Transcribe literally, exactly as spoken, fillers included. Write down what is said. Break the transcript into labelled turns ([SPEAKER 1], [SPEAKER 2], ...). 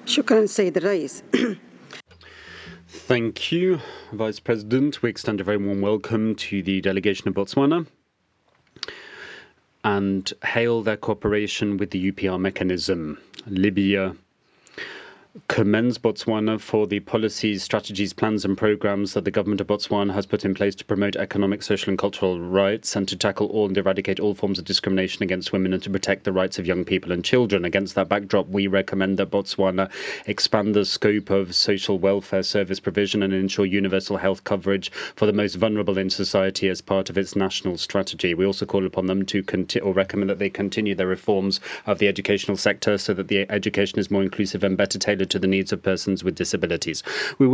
[SPEAKER 1] شكرا سيد الرئيس.
[SPEAKER 2] Thank you, Vice President. We extend a very warm welcome to the delegation of Botswana and hail their cooperation with the U P R mechanism. Libya commends Botswana for the policies, strategies, plans and programs that the government of Botswana has put in place to promote economic, social and cultural rights and to tackle all and eradicate all forms of discrimination against women and to protect the rights of young people and children. Against that backdrop, we recommend that Botswana expand the scope of social welfare service provision and ensure universal health coverage for the most vulnerable in society as part of its national strategy. We also call upon them to continue or recommend that they continue their reforms of the educational sector so that the education is more inclusive and better tailored to the needs of persons with disabilities. We